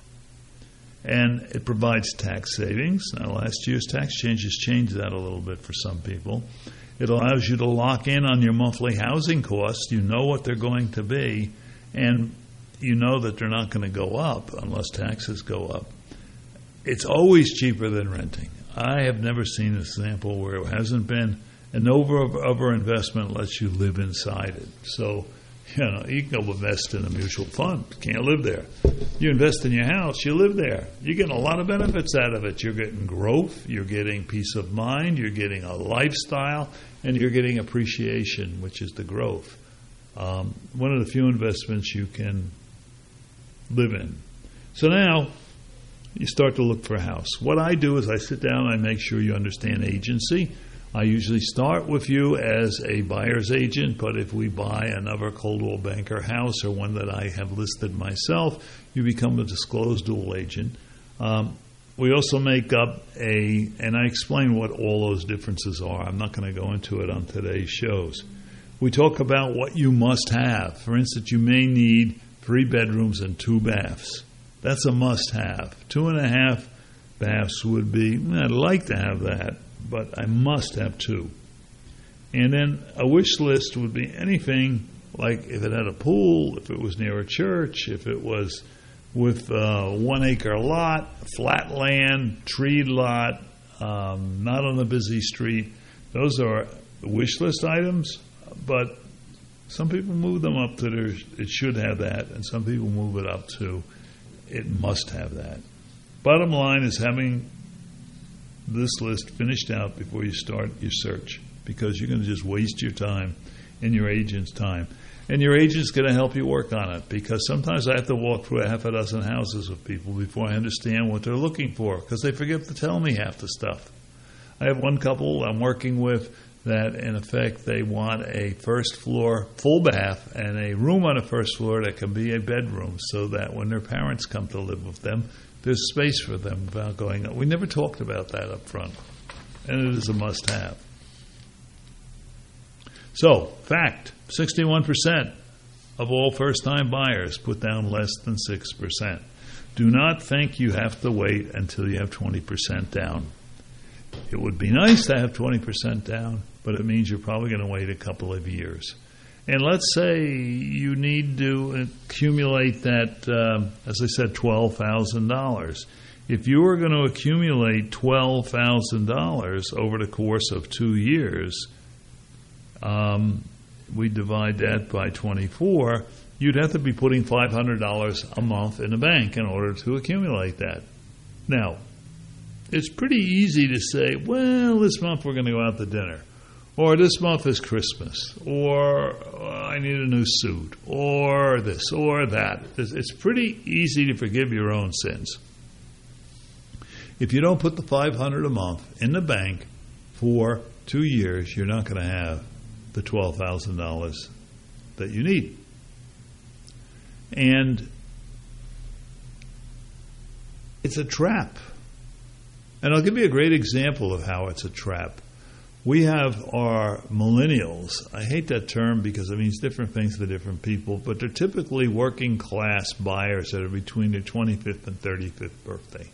And it provides tax savings. Now, last year's tax changes changed that a little bit for some people. It allows you to lock in on your monthly housing costs. You know what they're going to be, and you know that they're not going to go up unless taxes go up. It's always cheaper than renting. I have never seen an example where it hasn't been. An over over investment lets you live inside it. So, you know, you can go invest in a mutual fund. Can't live there. You invest in your house, you live there. You're getting a lot of benefits out of it. You're getting growth, you're getting peace of mind, you're getting a lifestyle, and you're getting appreciation, which is the growth. Um, one of the few investments you can live in. So now, you start to look for a house. What I do is I sit down and I make sure you understand agency. I usually start with you as a buyer's agent, but if we buy another Coldwell Banker house or one that I have listed myself, you become a disclosed dual agent. Um, we also make up a, and I explain what all those differences are. I'm not going to go into it on today's shows. We talk about what you must have. For instance, you may need three bedrooms and two baths. That's a must-have. Two and a half baths would be, I'd like to have that, but I must have two. And then a wish list would be anything like if it had a pool, if it was near a church, if it was with a one-acre lot, flat land, treed lot, um, not on a busy street. Those are wish list items, but some people move them up to their, it should have that, and some people move it up to it must have that. Bottom line is having this list finished out before you start your search, because you're going to just waste your time and your agent's time. And your agent's going to help you work on it, because sometimes I have to walk through a half a dozen houses with people before I understand what they're looking for, because they forget to tell me half the stuff. I have one couple I'm working with that, in effect, they want a first floor full bath and a room on the first floor that can be a bedroom, so that when their parents come to live with them, there's space for them without going up. We never talked about that up front, and it is a must-have. So, fact, sixty-one percent of all first-time buyers put down less than six percent. Do not think you have to wait until you have twenty percent down. It would be nice to have twenty percent down, but it means you're probably going to wait a couple of years. And let's say you need to accumulate that, um, as I said, twelve thousand dollars. If you are going to accumulate twelve thousand dollars over the course of two years, um, we divide that by twenty-four, you'd have to be putting five hundred dollars a month in the bank in order to accumulate that. Now, it's pretty easy to say, well, this month we're going to go out to dinner. Or this month is Christmas, or uh, I need a new suit, or this, or that. It's, it's pretty easy to forgive your own sins. If you don't put the five hundred dollars a month in the bank for two years, you're not going to have the twelve thousand dollars that you need. And it's a trap. And I'll give you a great example of how it's a trap. We have our millennials. I hate that term because it means different things to different people, but they're typically working class buyers that are between their twenty-fifth and thirty-fifth birthday.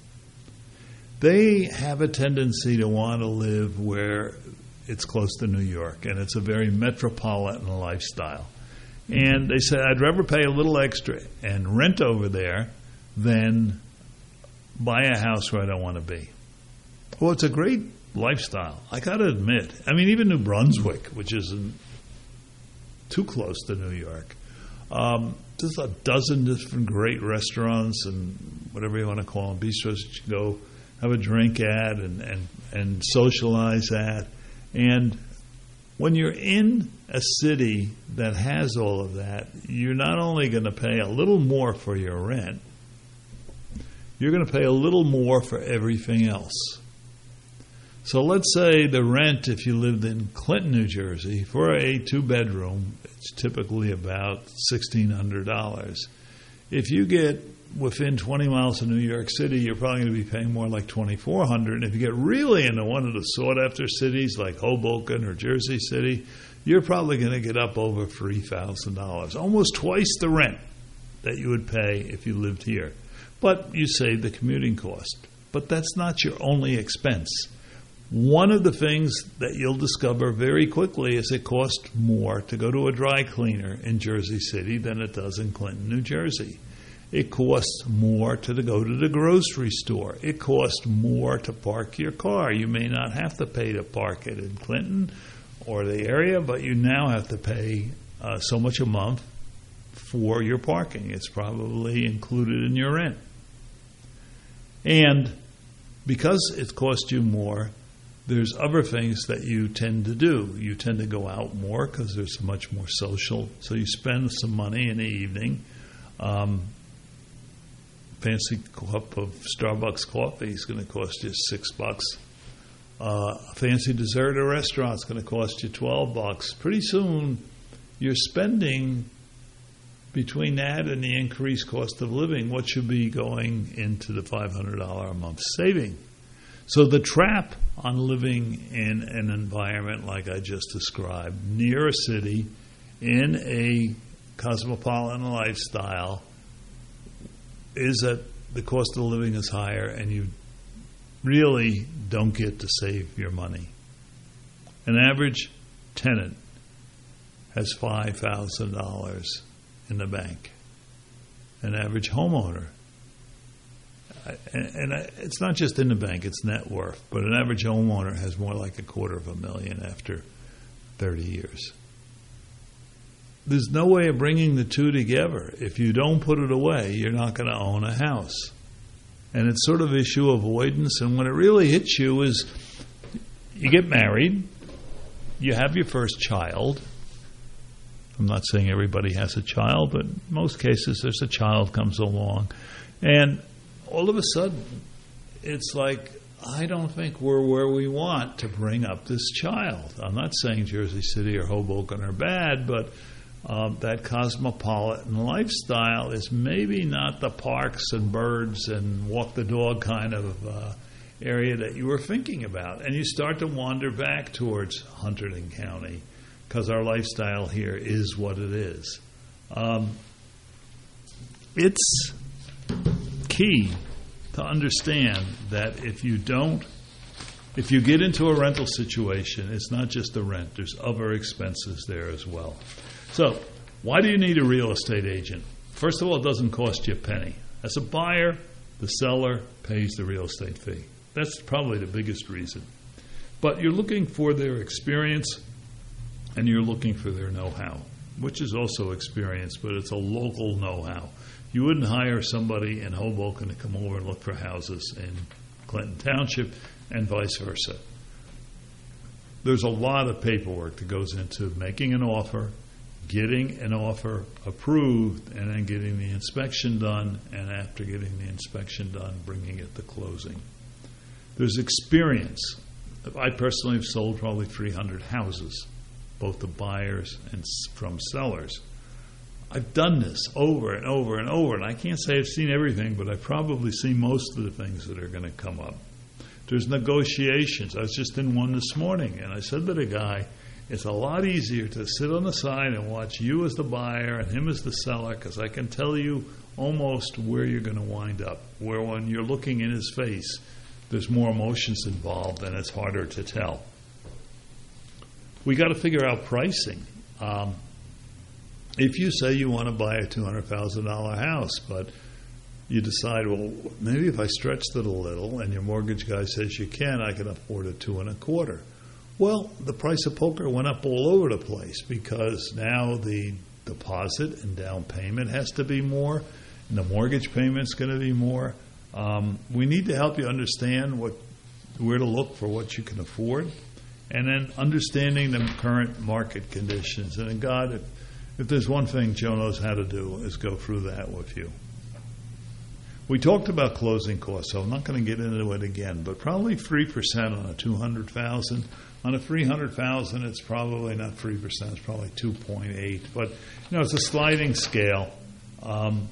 They have a tendency to want to live where it's close to New York, and it's a very metropolitan lifestyle. And they say, I'd rather pay a little extra and rent over there than buy a house where I don't want to be. Well, it's a great lifestyle, I got to admit. I mean, even New Brunswick, which isn't too close to New York, um, there's a dozen different great restaurants and whatever you want to call them, bistros that you can go have a drink at and, and, and socialize at. And when you're in a city that has all of that, you're not only going to pay a little more for your rent, you're going to pay a little more for everything else. So let's say the rent, if you lived in Clinton, New Jersey, for a two-bedroom, it's typically about sixteen hundred dollars. If you get within twenty miles of New York City, you're probably going to be paying more like twenty-four hundred dollars. And if you get really into one of the sought-after cities like Hoboken or Jersey City, you're probably going to get up over three thousand dollars, almost twice the rent that you would pay if you lived here. But you save the commuting cost. But that's not your only expense. One of the things that you'll discover very quickly is it costs more to go to a dry cleaner in Jersey City than it does in Clinton, New Jersey. It costs more to go to the grocery store. It costs more to park your car. You may not have to pay to park it in Clinton or the area, but you now have to pay uh, so much a month for your parking. It's probably included in your rent. And because it costs you more, there's other things that you tend to do. You tend to go out more because there's much more social. So you spend some money in the evening. Um, fancy cup of Starbucks coffee is going to cost you six bucks. Uh, a fancy dessert at a restaurant is going to cost you twelve bucks. Pretty soon, you're spending between that and the increased cost of living what should be going into the five hundred dollars a month saving. So the trap on living in an environment like I just described, near a city, in a cosmopolitan lifestyle, is that the cost of living is higher and you really don't get to save your money. An average tenant has five thousand dollars in the bank. An average homeowner, and, and it's not just in the bank, it's net worth, but an average homeowner has more like a quarter of a million after thirty years. There's no way of bringing the two together. If you don't put it away, you're not going to own a house. And it's sort of issue avoidance, and when it really hits you is you get married, you have your first child. I'm not saying everybody has a child, but in most cases there's a child comes along. And all of a sudden, it's like, I don't think we're where we want to bring up this child. I'm not saying Jersey City or Hoboken are bad, but uh, that cosmopolitan lifestyle is maybe not the parks and birds and walk the dog kind of uh, area that you were thinking about. And you start to wander back towards Hunterdon County, because our lifestyle here is what it is. Um, it's key to understand that if you don't, if you get into a rental situation, it's not just the rent. There's other expenses there as well. So, why do you need a real estate agent? First of all, it doesn't cost you a penny. As a buyer, the seller pays the real estate fee. That's probably the biggest reason. But you're looking for their experience, and you're looking for their know-how, which is also experience, but it's a local know-how. You wouldn't hire somebody in Hoboken to come over and look for houses in Clinton Township and vice versa. There's a lot of paperwork that goes into making an offer, getting an offer approved, and then getting the inspection done, and after getting the inspection done, bringing it to closing. There's experience. I personally have sold probably three hundred houses, both to buyers and from sellers. I've done this over and over and over, and I can't say I've seen everything, but I've probably seen most of the things that are going to come up. There's negotiations. I was just in one this morning, and I said to the guy, it's a lot easier to sit on the side and watch you as the buyer and him as the seller, because I can tell you almost where you're going to wind up, where when you're looking in his face, there's more emotions involved, and it's harder to tell. We got to figure out pricing. Um, if you say you want to buy a two hundred thousand dollars house, but you decide, well, maybe if I stretched it a little, and your mortgage guy says you can, I can afford a two and a quarter. Well, the price of poker went up all over the place, because now the deposit and down payment has to be more, and the mortgage payment's going to be more. Um, we need to help you understand what where to look for what you can afford, and then understanding the current market conditions. And God, if, if there's one thing Joe knows how to do, is go through that with you. We talked about closing costs, so I'm not going to get into it again, but probably three percent on a two hundred thousand dollars. On a three hundred thousand dollars, it's probably not three percent, it's probably two point eight. But, you know, it's a sliding scale. Um,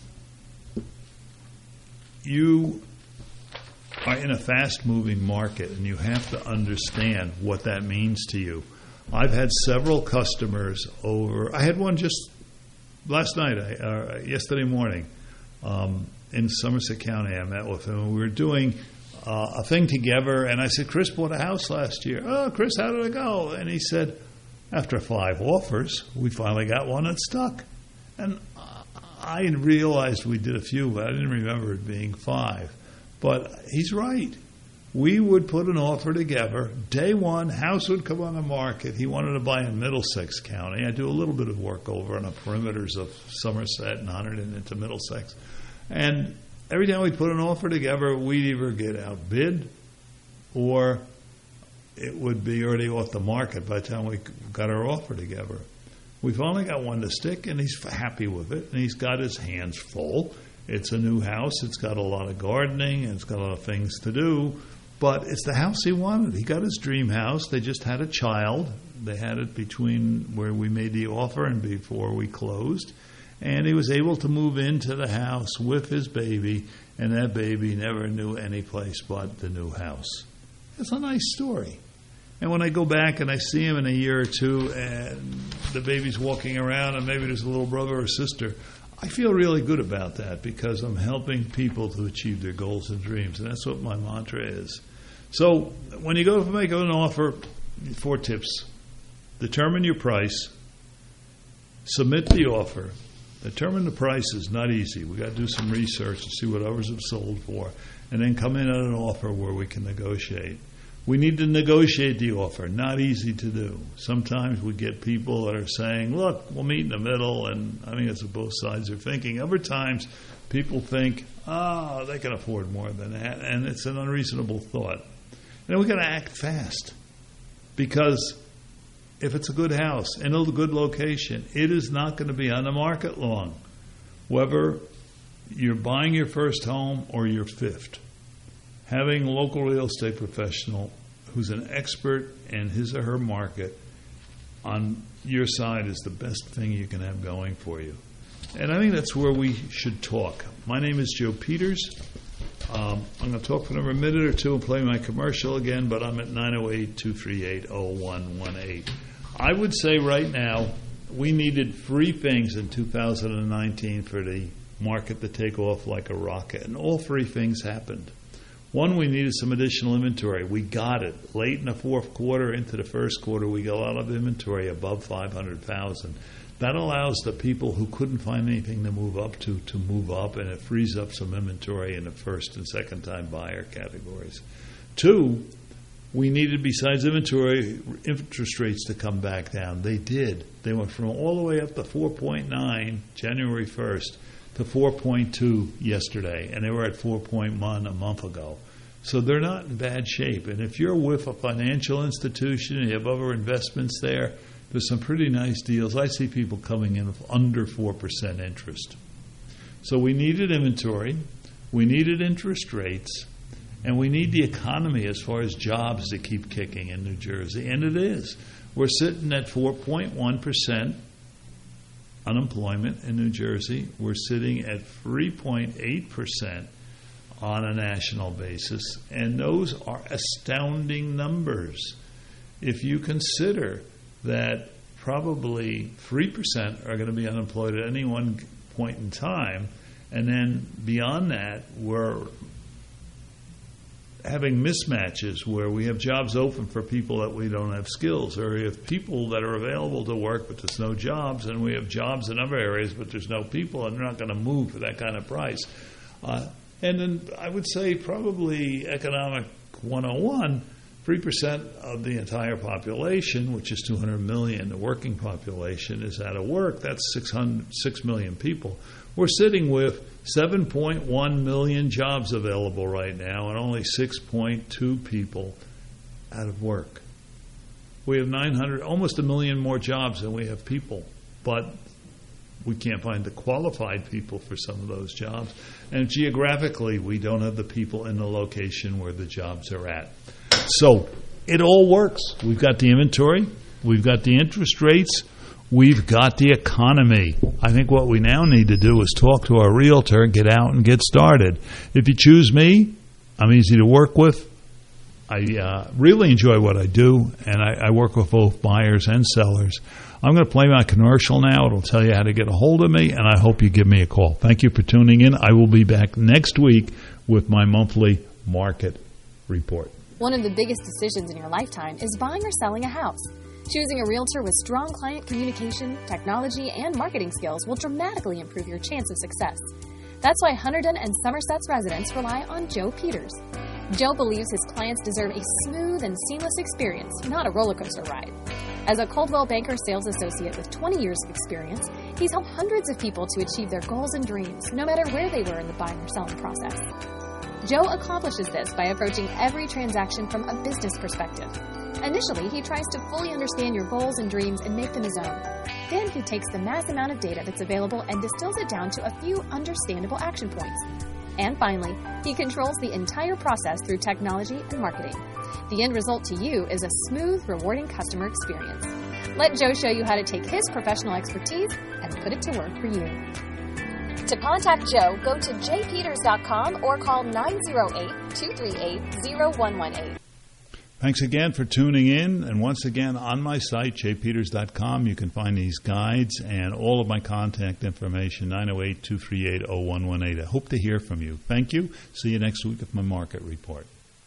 you are in a fast-moving market, and you have to understand what that means to you. I've had several customers over. I had one just last night, uh, yesterday morning, um, in Somerset County. I met with him, and we were doing uh, a thing together. And I said, "Chris bought a house last year." "Oh, Chris, how did it go?" And he said, "After five offers, we finally got one that stuck." And I realized we did a few, but I didn't remember it being five. But he's right. We would put an offer together. Day one, house would come on the market. He wanted to buy in Middlesex County. I do a little bit of work over on the perimeters of Somerset and Hunterdon into Middlesex. And every time we put an offer together, we'd either get outbid or it would be already off the market by the time we got our offer together. We finally got one to stick, and he's happy with it, and he's got his hands full. It's a new house. It's got a lot of gardening, and it's got a lot of things to do. But it's the house he wanted. He got his dream house. They just had a child. They had it between where we made the offer and before we closed. And he was able to move into the house with his baby, and that baby never knew any place but the new house. It's a nice story. And when I go back and I see him in a year or two and the baby's walking around and maybe there's a little brother or sister, I feel really good about that because I'm helping people to achieve their goals and dreams. And that's what my mantra is. So when you go to make an offer, four tips. Determine your price. Submit the offer. Determine the price is not easy. We've got to do some research to see what others have sold for, and then come in at an offer where we can negotiate. We need to negotiate the offer. Not easy to do. Sometimes we get people that are saying, look, we'll meet in the middle, and I mean, it's what both sides are thinking. Other times, people think, oh, they can afford more than that, and it's an unreasonable thought. And we've got to act fast, because if it's a good house in a good location, it is not going to be on the market long, whether you're buying your first home or your fifth. Having a local real estate professional who's an expert in his or her market on your side is the best thing you can have going for you. And I think that's where we should talk. My name is Joe Peters. Um, I'm going to talk for another minute or two and play my commercial again, but I'm at nine oh eight, two three eight, oh one one eight. I would say right now we needed three things in two thousand nineteen for the market to take off like a rocket, and all three things happened. One, we needed some additional inventory. We got it. Late in the fourth quarter into the first quarter, we got a lot of inventory above five hundred thousand. That allows the people who couldn't find anything to move up to to move up, and it frees up some inventory in the first and second time buyer categories. Two, we needed, besides inventory, interest rates to come back down. They did. They went from all the way up to four point nine January first to four point two yesterday, and they were at four point one a month ago. So they're not in bad shape. And if you're with a financial institution and you have other investments there, there's some pretty nice deals. I see people coming in with under four percent interest. So we needed inventory, we needed interest rates, and we need the economy as far as jobs to keep kicking in New Jersey. And it is. We're sitting at four point one percent unemployment in New Jersey. We're sitting at three point eight percent on a national basis. And those are astounding numbers. If you consider that probably three percent are going to be unemployed at any one point in time, and then beyond that, we're having mismatches where we have jobs open for people that we don't have skills, or we have people that are available to work but there's no jobs, and we have jobs in other areas but there's no people, and they're not going to move for that kind of price. Uh, and then I would say probably economic one oh one, three percent of the entire population, which is two hundred million, the working population, is out of work. That's six hundred, six million people. We're sitting with seven point one million jobs available right now and only six point two people out of work. We have nine hundred, almost a million more jobs than we have people, but we can't find the qualified people for some of those jobs. And geographically, we don't have the people in the location where the jobs are at. So it all works. We've got the inventory, we've got the interest rates, we've got the economy. I think what we now need to do is talk to our realtor and get out and get started. If you choose me, I'm easy to work with. I uh, really enjoy what I do, and I, I work with both buyers and sellers. I'm going to play my commercial now. It'll tell you how to get a hold of me, and I hope you give me a call. Thank you for tuning in. I will be back next week with my monthly market report. One of the biggest decisions in your lifetime is buying or selling a house. Choosing a realtor with strong client communication, technology, and marketing skills will dramatically improve your chance of success. That's why Hunterdon and Somerset's residents rely on Joe Peters. Joe believes his clients deserve a smooth and seamless experience, not a roller coaster ride. As a Coldwell Banker sales associate with twenty years of experience, he's helped hundreds of people to achieve their goals and dreams, no matter where they were in the buying or selling process. Joe accomplishes this by approaching every transaction from a business perspective. Initially, he tries to fully understand your goals and dreams and make them his own. Then he takes the mass amount of data that's available and distills it down to a few understandable action points. And finally, he controls the entire process through technology and marketing. The end result to you is a smooth, rewarding customer experience. Let Joe show you how to take his professional expertise and put it to work for you. To contact Joe, go to j peters dot com or call nine oh eight, two three eight, oh one one eight. Thanks again for tuning in. And once again, on my site, j peters dot com, you can find these guides and all of my contact information, nine oh eight, two three eight, oh one one eight. I hope to hear from you. Thank you. See you next week with my market report.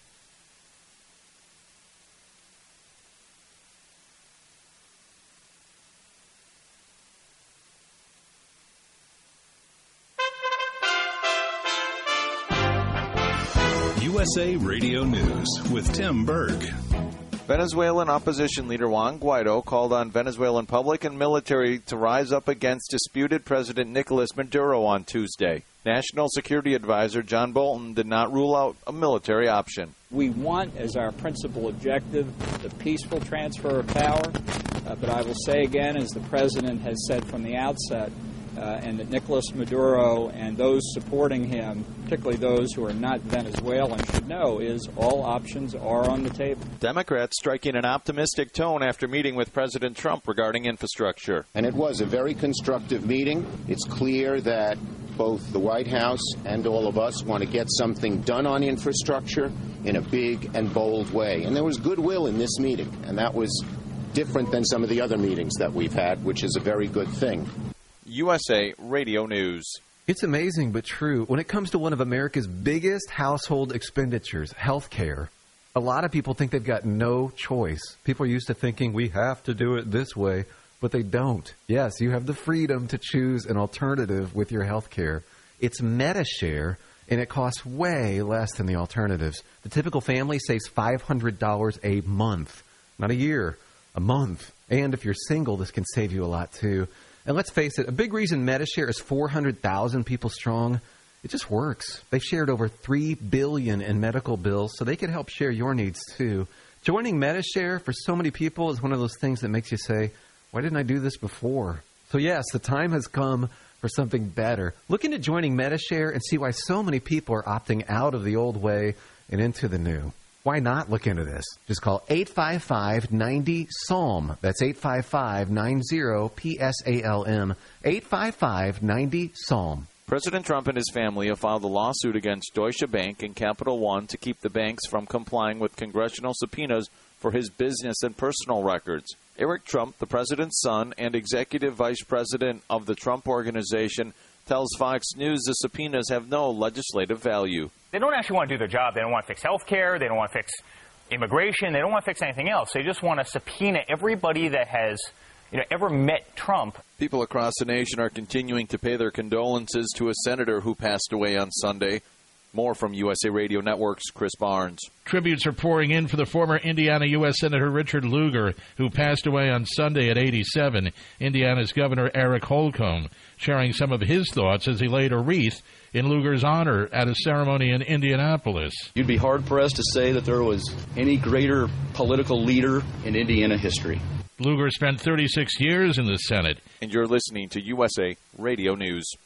U S A Radio News with Tim Berg. Venezuelan opposition leader Juan Guaido called on Venezuelan public and military to rise up against disputed President Nicolas Maduro on Tuesday. National Security Advisor John Bolton did not rule out a military option. We want as our principal objective the peaceful transfer of power, uh, but I will say again, as the President has said from the outset, Uh, and that Nicolas Maduro and those supporting him, particularly those who are not Venezuelan, should know is all options are on the table. Democrats striking an optimistic tone after meeting with President Trump regarding infrastructure. And it was a very constructive meeting. It's clear that both the White House and all of us want to get something done on infrastructure in a big and bold way. And there was goodwill in this meeting, and that was different than some of the other meetings that we've had, which is a very good thing. U S A Radio News. It's amazing but true. When it comes to one of America's biggest household expenditures, health care, a lot of people think they've got no choice. People are used to thinking we have to do it this way, but they don't. Yes, you have the freedom to choose an alternative with your health care. It's Medi-Share, and it costs way less than the alternatives. The typical family saves five hundred dollars a month, not a year, a month. And if you're single, this can save you a lot too. And let's face it, a big reason Medi-Share is four hundred thousand people strong, it just works. They've shared over three billion dollars in medical bills, so they can help share your needs too. Joining Medi-Share for so many people is one of those things that makes you say, why didn't I do this before? So yes, the time has come for something better. Look into joining Medi-Share and see why so many people are opting out of the old way and into the new. Why not look into this? Just call eight five five, nine zero, S A L M. That's eight five five, nine zero, P S A L M. eight five five, nine zero, S A L M. President Trump and his family have filed a lawsuit against Deutsche Bank and Capital One to keep the banks from complying with congressional subpoenas for his business and personal records. Eric Trump, the president's son and executive vice president of the Trump Organization, tells Fox News the subpoenas have no legislative value. They don't actually want to do their job. They don't want to fix health care. They don't want to fix immigration. They don't want to fix anything else. They just want to subpoena everybody that has, you know, ever met Trump. People across the nation are continuing to pay their condolences to a senator who passed away on Sunday. More from U S A Radio Network's Chris Barnes. Tributes are pouring in for the former Indiana U S Senator Richard Lugar, who passed away on Sunday at eighty-seven. Indiana's Governor Eric Holcomb sharing some of his thoughts as he laid a wreath in Lugar's honor at a ceremony in Indianapolis. You'd be hard-pressed to say that there was any greater political leader in Indiana history. Lugar spent thirty-six years in the Senate. And you're listening to U S A Radio News.